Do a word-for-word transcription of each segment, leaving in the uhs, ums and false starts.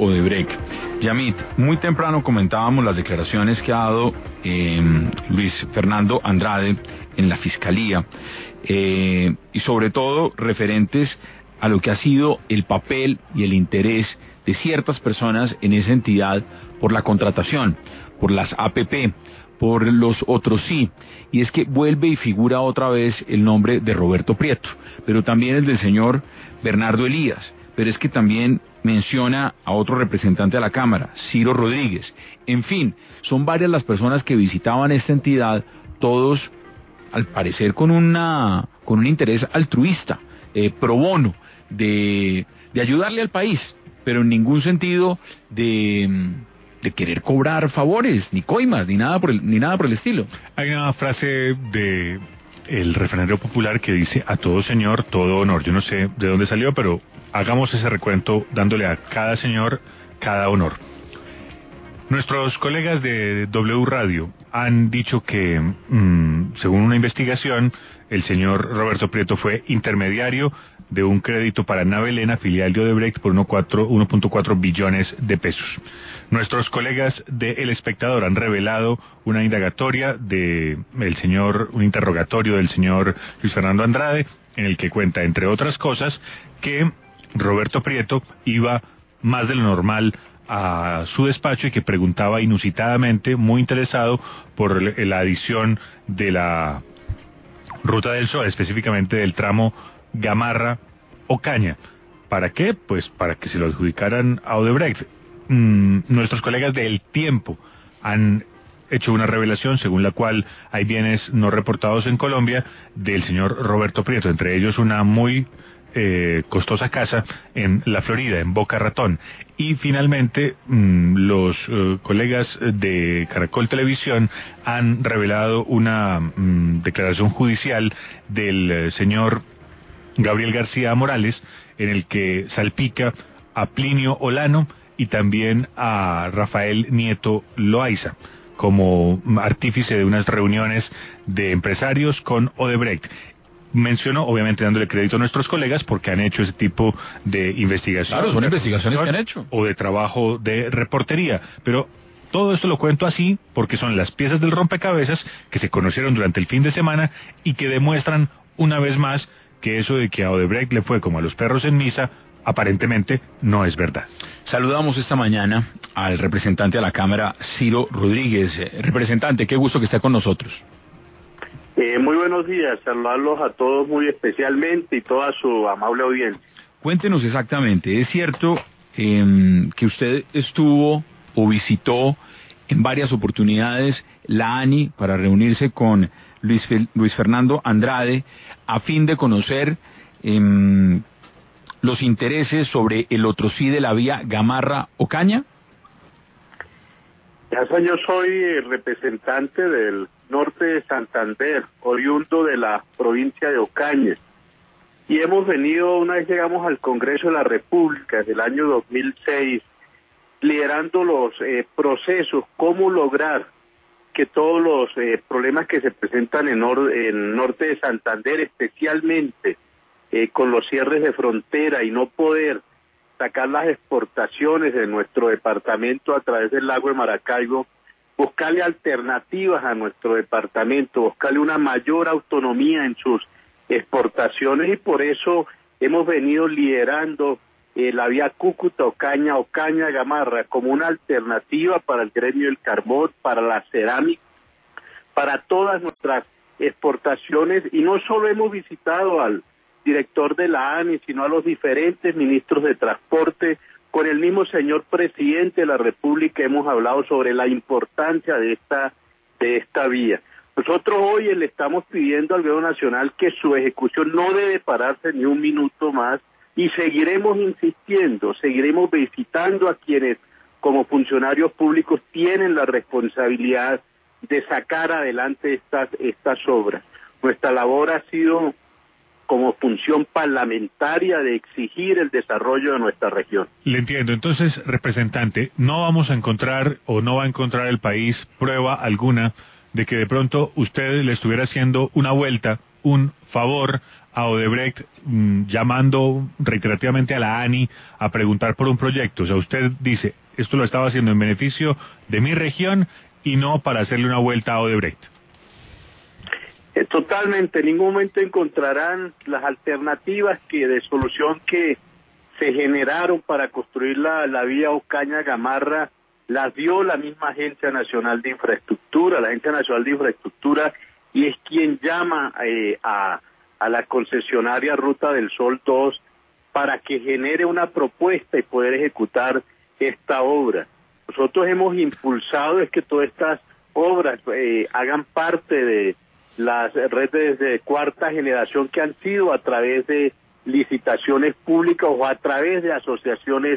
Odebrecht. Yamit, muy temprano comentábamos las declaraciones que ha dado eh, Luis Fernando Andrade en la Fiscalía, eh, y sobre todo referentes a lo que ha sido el papel y el interés de ciertas personas en esa entidad por la contratación, por las A P P, por los otros sí, y es que vuelve y figura otra vez el nombre de Roberto Prieto, pero también el del señor Bernardo Elías, pero es que también menciona a otro representante de la Cámara, Ciro Rodríguez. En fin, son varias las personas que visitaban esta entidad, todos al parecer con una con un interés altruista, eh, pro bono, de, de ayudarle al país, pero en ningún sentido de, de querer cobrar favores, ni coimas, ni nada por el, ni nada por el estilo. Hay una frase de el refranero popular que dice: a todo señor, todo honor. Yo no sé de dónde salió, pero hagamos ese recuento dándole a cada señor cada honor. Nuestros colegas de W Radio han dicho que, mmm, según una investigación, el señor Roberto Prieto fue intermediario de un crédito para Navelena, filial de Odebrecht, por uno punto cuatro billones de pesos. Nuestros colegas de El Espectador han revelado una indagatoria de el señor, un interrogatorio del señor Luis Fernando Andrade, en el que cuenta, entre otras cosas, que Roberto Prieto iba más de lo normal a su despacho y que preguntaba inusitadamente, muy interesado por la adición de la Ruta del Sol, específicamente del tramo Gamarra-Ocaña. ¿Para qué? Pues para que se lo adjudicaran a Odebrecht. Mm, nuestros colegas de El Tiempo han hecho una revelación según la cual hay bienes no reportados en Colombia del señor Roberto Prieto, entre ellos una muy eh, costosa casa en la Florida, en Boca Ratón. Y finalmente mmm, los uh, colegas de Caracol Televisión han revelado una mmm, declaración judicial del eh, señor Gabriel García Morales, en el que salpica a Plinio Olano y también a Rafael Nieto Loaiza como artífice de unas reuniones de empresarios con Odebrecht. Menciono, obviamente dándole crédito a nuestros colegas, porque han hecho ese tipo de investigaciones. Claro, son investigaciones que han hecho. O de trabajo de reportería, pero todo esto lo cuento así porque son las piezas del rompecabezas que se conocieron durante el fin de semana y que demuestran una vez más que eso de que a Odebrecht le fue como a los perros en misa, aparentemente no es verdad. Saludamos esta mañana al representante de la Cámara, Ciro Rodríguez. Representante, qué gusto que esté con nosotros. Eh, muy buenos días, saludarlos a todos muy especialmente y toda su amable audiencia. Cuéntenos exactamente, ¿es cierto eh, que usted estuvo o visitó en varias oportunidades la A N I para reunirse con Luis, Fel- Luis Fernando Andrade a fin de conocer eh, los intereses sobre el otro sí de la vía Gamarra-Ocaña? Ya sé, yo soy el representante del norte de Santander, oriundo de la provincia de Ocaña, y hemos venido, una vez llegamos al Congreso de la República desde el año dos mil seis, liderando los eh, procesos, cómo lograr que todos los eh, problemas que se presentan en, or, en norte de Santander, especialmente eh, con los cierres de frontera y no poder sacar las exportaciones de nuestro departamento a través del lago de Maracaibo, buscarle alternativas a nuestro departamento, buscarle una mayor autonomía en sus exportaciones, y por eso hemos venido liderando eh, la vía Cúcuta, Ocaña, Ocaña, Gamarra, como una alternativa para el gremio del carbón, para la cerámica, para todas nuestras exportaciones. Y no solo hemos visitado al director de la A N I, sino a los diferentes ministros de transporte. Con el mismo señor presidente de la República hemos hablado sobre la importancia de esta, de esta vía. Nosotros hoy le estamos pidiendo al Gobierno Nacional que su ejecución no debe pararse ni un minuto más, y seguiremos insistiendo, seguiremos visitando a quienes como funcionarios públicos tienen la responsabilidad de sacar adelante estas, estas obras. Nuestra labor ha sido como función parlamentaria de exigir el desarrollo de nuestra región. Le entiendo. Entonces, representante, no vamos a encontrar o no va a encontrar el país prueba alguna de que de pronto usted le estuviera haciendo una vuelta un favor a Odebrecht mmm, llamando reiterativamente a la ANI a preguntar por un proyecto. O sea, usted dice, esto lo estaba haciendo en beneficio de mi región y no para hacerle una vuelta a Odebrecht. Eh, totalmente, en ningún momento encontrarán las alternativas que de solución que se generaron para construir la, la vía Ocaña-Gamarra, las dio la misma Agencia Nacional de Infraestructura, la Agencia Nacional de Infraestructura, y es quien llama eh, a, a la concesionaria Ruta del Sol dos para que genere una propuesta y poder ejecutar esta obra. Nosotros hemos impulsado es que todas estas obras eh, hagan parte de las redes de cuarta generación que han sido a través de licitaciones públicas o a través de asociaciones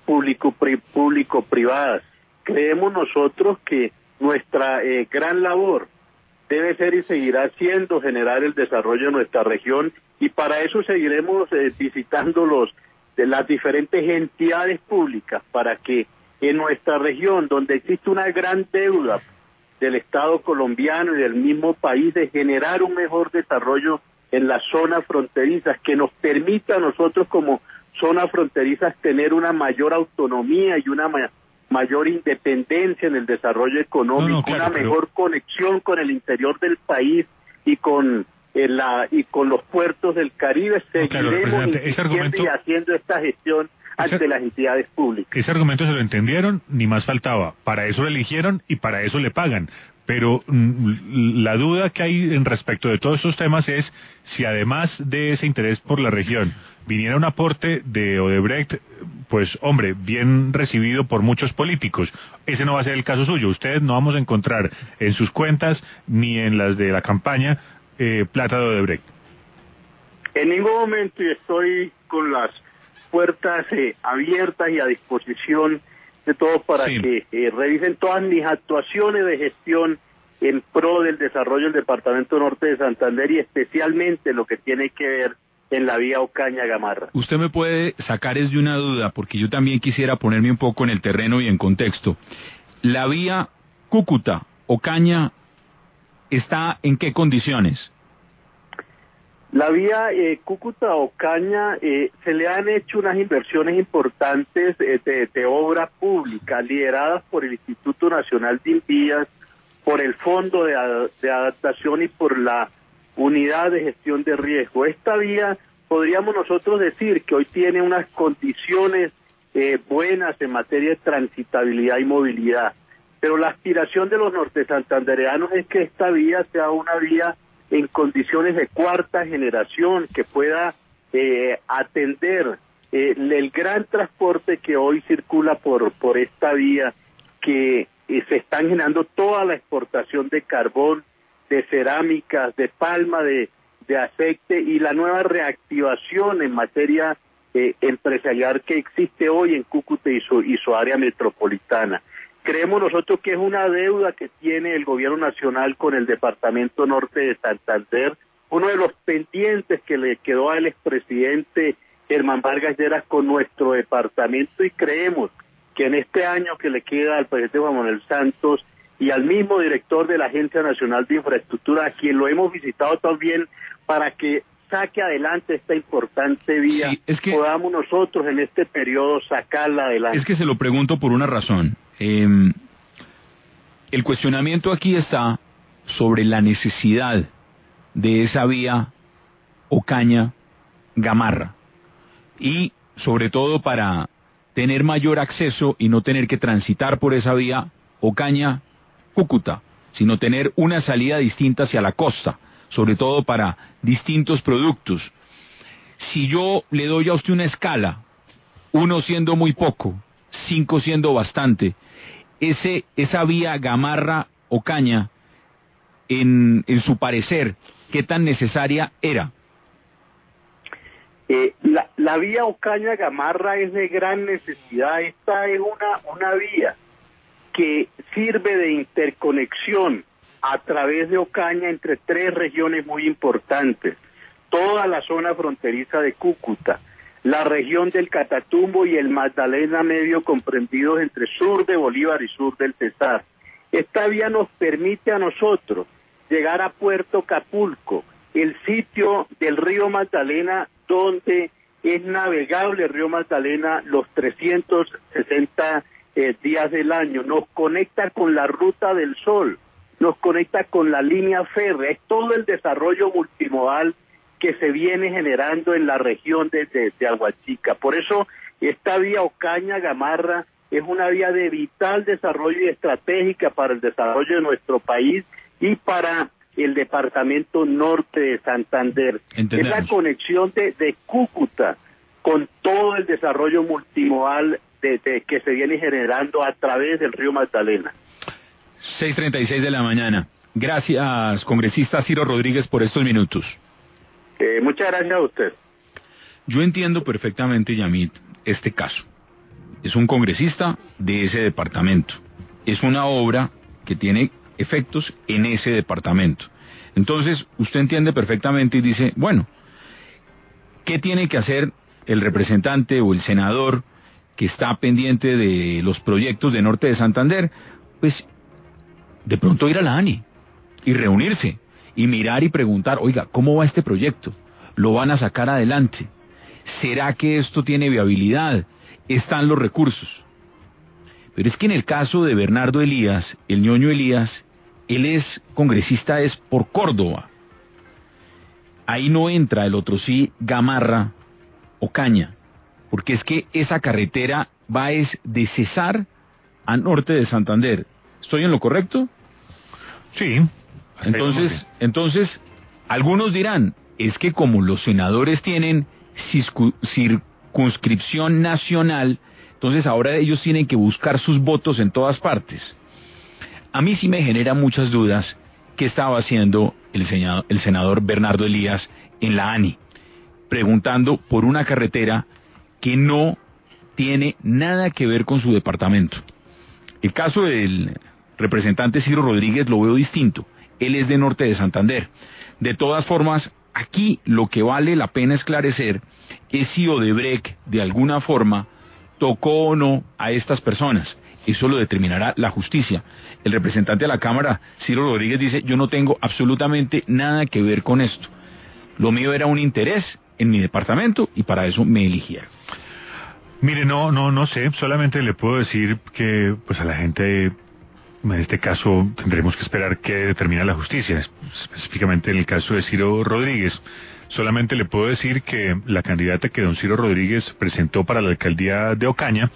público-privadas. Creemos nosotros que nuestra eh, gran labor debe ser y seguirá siendo generar el desarrollo de nuestra región, y para eso seguiremos eh, visitando los, de las diferentes entidades públicas para que en nuestra región, donde existe una gran deuda del Estado colombiano y del mismo país de generar un mejor desarrollo en las zonas fronterizas, que nos permita a nosotros como zonas fronterizas tener una mayor autonomía y una ma mayor independencia en el desarrollo económico, no, no, claro, una mejor pero... conexión con el interior del país y con eh, la y con los puertos del Caribe. Seguiremos no, claro, ese argumento... y haciendo esta gestión ante ese... las entidades públicas. Ese argumento se lo entendieron, ni más faltaba. Para eso lo eligieron y para eso le pagan. Pero mm, la duda que hay en respecto de todos estos temas es si además de ese interés por la región viniera un aporte de Odebrecht, pues hombre, bien recibido por muchos políticos. Ese no va a ser el caso suyo. Ustedes no vamos a encontrar en sus cuentas ni en las de la campaña eh, plata de Odebrecht. En ningún momento, y estoy con las puertas eh, abiertas y a disposición de todos para sí. que eh, revisen todas mis actuaciones de gestión en pro del desarrollo del Departamento Norte de Santander y especialmente lo que tiene que ver en la vía Ocaña-Gamarra. Usted me puede sacar es de una duda, porque yo también quisiera ponerme un poco en el terreno y en contexto. La vía Cúcuta-Ocaña está ¿en qué condiciones? La vía eh, Cúcuta-Ocaña eh, se le han hecho unas inversiones importantes eh, de, de obra pública lideradas por el Instituto Nacional de Invías, por el Fondo de, de Adaptación y por la Unidad de Gestión de Riesgo. Esta vía, podríamos nosotros decir que hoy tiene unas condiciones eh, buenas en materia de transitabilidad y movilidad, pero la aspiración de los norte santandereanos es que esta vía sea una vía en condiciones de cuarta generación, que pueda eh, atender eh, el gran transporte que hoy circula por, por esta vía, que eh, se están generando toda la exportación de carbón, de cerámicas, de palma, de, de aceite, y la nueva reactivación en materia eh, empresarial que existe hoy en Cúcuta y su, y su área metropolitana. Creemos nosotros que es una deuda que tiene el gobierno nacional con el Departamento Norte de Santander, uno de los pendientes que le quedó al expresidente Germán Vargas Lleras con nuestro departamento, y creemos que en este año que le queda al presidente Juan Manuel Santos y al mismo director de la Agencia Nacional de Infraestructura, a quien lo hemos visitado también para que saque adelante esta importante vía, sí, es que podamos nosotros en este periodo sacarla adelante. Es que se lo pregunto por una razón. Eh, el cuestionamiento aquí está sobre la necesidad de esa vía Ocaña-Gamarra, y sobre todo para tener mayor acceso y no tener que transitar por esa vía Ocaña-Cúcuta, sino tener una salida distinta hacia la costa, sobre todo para distintos productos. Si yo le doy a usted una escala, uno siendo muy poco, cinco siendo bastante, ese esa vía Gamarra-Ocaña, en, en su parecer, ¿qué tan necesaria era? Eh, la, la vía Ocaña-Gamarra es de gran necesidad. Esta es una, una vía que sirve de interconexión a través de Ocaña entre tres regiones muy importantes: toda la zona fronteriza de Cúcuta, la región del Catatumbo y el Magdalena Medio, comprendidos entre sur de Bolívar y sur del Cesar. Esta vía nos permite a nosotros llegar a Puerto Capulco el sitio del río Magdalena donde es navegable el río Magdalena los trescientos sesenta eh, días del año, nos conecta con la Ruta del Sol, nos conecta con la línea férrea, es todo el desarrollo multimodal que se viene generando en la región de, de, de Aguachica. Por eso esta vía Ocaña-Gamarra es una vía de vital desarrollo y estratégica para el desarrollo de nuestro país y para el departamento norte de Santander. Entendemos. Es la conexión de, de Cúcuta con todo el desarrollo multimodal de, de, que se viene generando a través del río Magdalena. seis treinta y seis de la mañana. Gracias, congresista Ciro Rodríguez, por estos minutos. Eh, muchas gracias a usted. Yo entiendo perfectamente, Yamit, este caso. Es un congresista de ese departamento. Es una obra que tiene efectos en ese departamento. Entonces, usted entiende perfectamente y dice, bueno, ¿qué tiene que hacer el representante o el senador que está pendiente de los proyectos de Norte de Santander? Pues, de pronto ir a la ANI y reunirse y mirar y preguntar, oiga, ¿cómo va este proyecto? ¿Lo van a sacar adelante? ¿Será que esto tiene viabilidad? ¿Están los recursos? Pero es que en el caso de Bernardo Elías, el ñoño Elías, él es congresista es por Córdoba. Ahí no entra el otro sí, Gamarra o Caña, porque es que esa carretera va es de Cesar a Norte de Santander. ¿Estoy en lo correcto? Sí. Entonces, entonces, algunos dirán, es que como los senadores tienen circunscripción nacional, entonces ahora ellos tienen que buscar sus votos en todas partes. A mí sí me genera muchas dudas qué estaba haciendo el senador, el senador Bernardo Elías en la ANI, preguntando por una carretera que no tiene nada que ver con su departamento. El caso del representante Ciro Rodríguez lo veo distinto. Él es de Norte de Santander. De todas formas, aquí lo que vale la pena esclarecer es si Odebrecht de alguna forma tocó o no a estas personas. Eso lo determinará la justicia. El representante de la Cámara, Ciro Rodríguez, dice, yo no tengo absolutamente nada que ver con esto. Lo mío era un interés en mi departamento y para eso me eligieron. Mire, no, no, no sé, solamente le puedo decir que pues a la gente, en este caso tendremos que esperar qué determina la justicia, específicamente en el caso de Ciro Rodríguez. Solamente le puedo decir que la candidata que don Ciro Rodríguez presentó para la alcaldía de Ocaña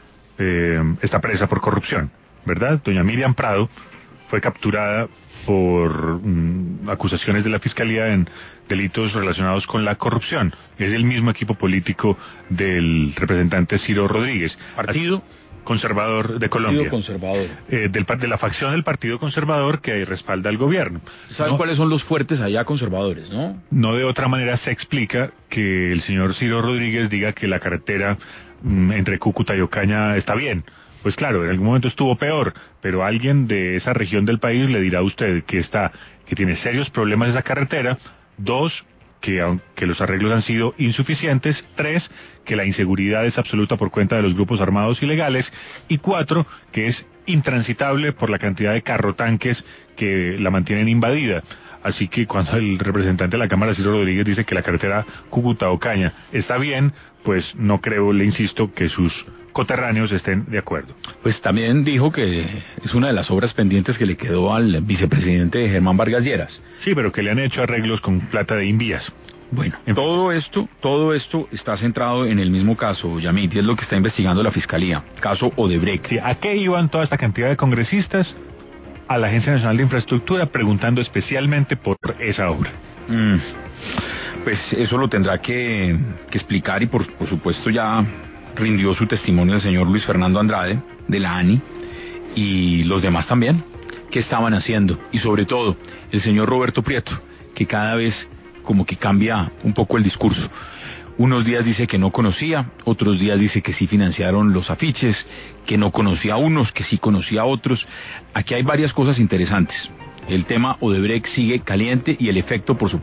eh, está presa por corrupción, ¿verdad? Doña Miriam Prado fue capturada por mm, acusaciones de la Fiscalía en delitos relacionados con la corrupción. Es el mismo equipo político del representante Ciro Rodríguez. Partido Conservador de Colombia. Partido Conservador. Eh, del, de la facción del Partido Conservador que respalda al gobierno. ¿Saben ¿no? cuáles son los fuertes allá conservadores, no? No de otra manera se explica que el señor Ciro Rodríguez diga que la carretera mm, entre Cúcuta y Ocaña está bien. Pues claro, en algún momento estuvo peor, pero alguien de esa región del país le dirá a usted que está, que tiene serios problemas esa carretera. Dos, que aunque los arreglos han sido insuficientes. Tres, que la inseguridad es absoluta por cuenta de los grupos armados ilegales. Y cuatro, que es intransitable por la cantidad de carrotanques que la mantienen invadida. Así que cuando el representante de la Cámara, Ciro Rodríguez, dice que la carretera Cúcuta-Ocaña está bien, pues no creo, le insisto, que sus coterráneos estén de acuerdo. Pues también dijo que es una de las obras pendientes que le quedó al vicepresidente Germán Vargas Lleras. Sí, pero que le han hecho arreglos con plata de Invías. Bueno, todo esto, todo esto está centrado en el mismo caso, Yamit, y es lo que está investigando la Fiscalía, caso Odebrecht. Sí, ¿a qué iban toda esta cantidad de congresistas? A la Agencia Nacional de Infraestructura, preguntando especialmente por esa obra. Mm, pues eso lo tendrá que, que explicar y por, por supuesto ya rindió su testimonio el señor Luis Fernando Andrade, de la ANI, y los demás también, qué estaban haciendo, y sobre todo el señor Roberto Prieto, que cada vez como que cambia un poco el discurso. Unos días dice que no conocía, otros días dice que sí financiaron los afiches, que no conocía a unos, que sí conocía a otros. Aquí hay varias cosas interesantes. El tema Odebrecht sigue caliente y el efecto, por supuesto,